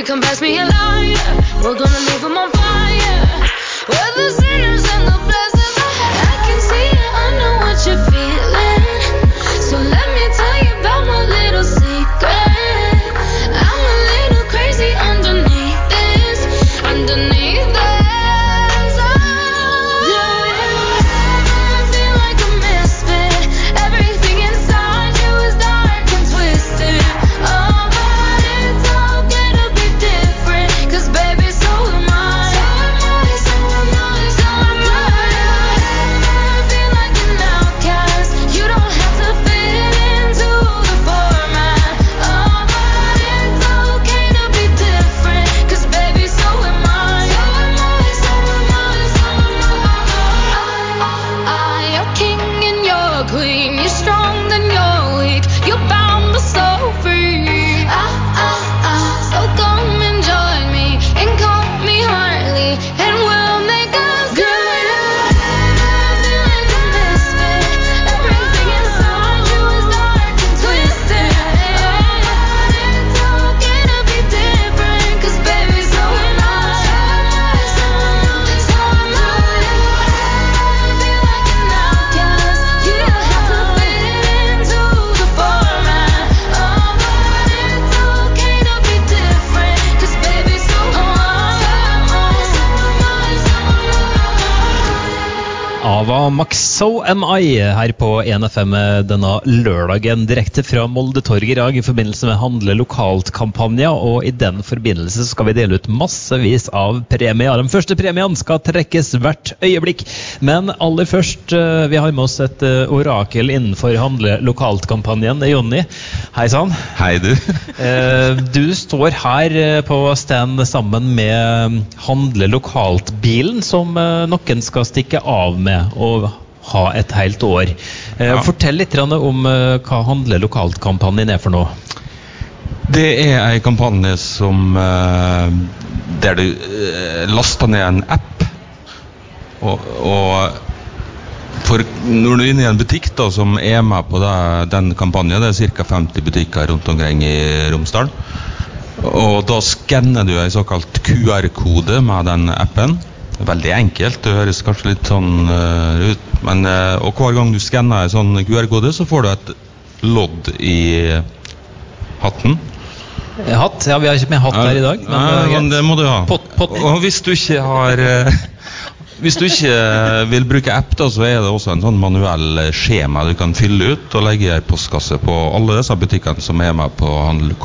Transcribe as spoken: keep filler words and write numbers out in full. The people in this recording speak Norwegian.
come pass me a lighter. We're gonna leave them on fire. We're the sinners and the blessings. I can see it, I know what you're feeling. So let me tell you about my little secret. I'm a little crazy underneath this, underneath this. Oh, do you ever feel like a misfit? Everything inside you is dark and twisted. Oh, but it's okay to be different, 'cause baby, so am I. So am I, so am I, so am I. Feel like an outcast. You don't have to fit into the format. Oh, but it's okay to be different, 'cause baby, so am I. So am I, so am I, so am I. You're king and you're queen. You're strong then you're weak. You're bound but so free. Ah, ah, ah. So come and join me and call me Harley, and we'll make us good. Feel like a misfit. Everything inside you is dark and twisted. Oh, but it's okay to be different, 'cause baby, so am I. So am I, so am I. Feel like an outcast. You don't have to fit into the format. Oh, but it's okay to be different, 'cause baby, so am I. So am I, so am I. Ava Max, So Am I, her på en F M denne lørdagen, direkte fra Molde Torg i dag i forbindelse med Handle Lokalt-kampanja, og i den forbindelse skal vi dele ut massevis av premier. Den første premien skal trekkes hvert øyeblikk, men aller først, eh, vi har med oss et eh, orakel innenfor Handle Lokalt-kampanjen, Jonny. Hei sann. Hei du. Eh, Du står her eh, på stand sammen med Handle Lokalt-bilen, som eh, noen skal stikke av med og ha et helt år. Eh, Ja. Fortell litt grann om eh, hva Handle Lokalt-kampanjen er for noe. Det er en kampanje som eh, der du eh, laster ned en app, og, og for når du er inne i en butikk da, som er med på det, den kampanjen, det er ca. femti butikker rundt omkring i Romsdal, og da skanner du en såkalt Q R-kode med den appen. Veldig enkelt, det høres kanskje litt sånn uh, ut, men, uh, og hver gang du skanner en sånn Q R-kode, så får du et lodd i hatten. Hatt? Ja, vi har ikke med hatt her i dag. Men, Nei, eh, men det må du ha. Pott, pott. Og hvis du ikke har eh, hvis du ikke vil bruke app da, så er det også en sånn manuell skjema du kan fylle ut og legge i en postkasse på alle disse butikkene som er med på Handel